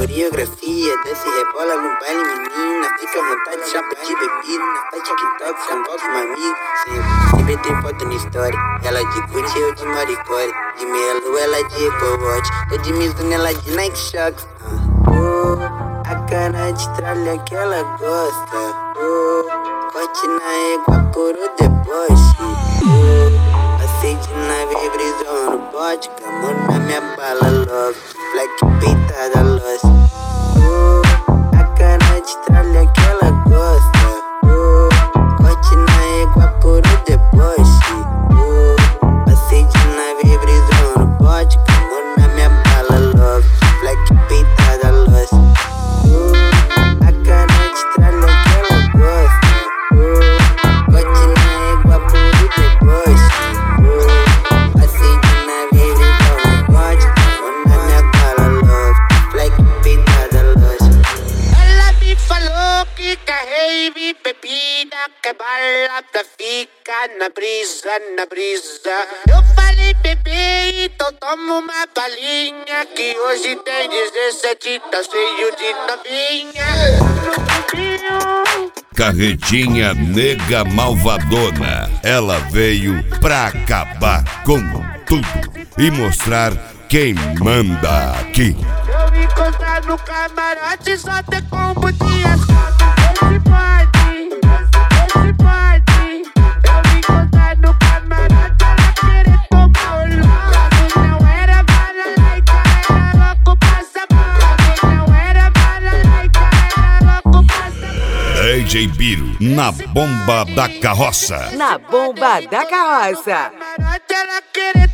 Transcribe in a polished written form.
coreografia, desce e rebola no baile, menina. Fica à vontade, chapa de bebida. Faz TikTok, samba com amigos. Sempre tem foto na história. Ela de Gucci, eu de Maricore. De Melo, ela de Apple Watch. Tô de Mizuno, ela de Nike Shox. A cara de tralha que ela gosta. Corte na égua por o deboche. Aceite na vibrisão no bote. Camão na minha bala, love. Black peitada, lost. A cara de tralha que ela gosta. Corte na égua por o deboche. Aceite na vibrisão no bote. Camão na minha bala, love. Black peitada, lost. A cara de tralha que ela gosta. Corte na égua por o deboche. Aceite na vibrisão no bote. Camão na minha bala, love. Black peitada, lost. Ela me falou que quer rave, bebida, quer balada, fica na brisa, na brisa. Eu falei, bebê, então toma uma balinha, que hoje tem 17, tá cheio de novinha. Carretinha nega malvadona. Ela veio pra acabar com tudo e mostrar quem manda aqui. Eu encontrar no camarote, só tem como de assado. Esse party. Eu encontrar no camarote, ela querer tomar o logo. Não era bala laica, era louco pra sabor. Não era bala laica, era louco pra sabor. DJ Biro na bomba da carroça. Na bomba da carroça. Camarote, ela querer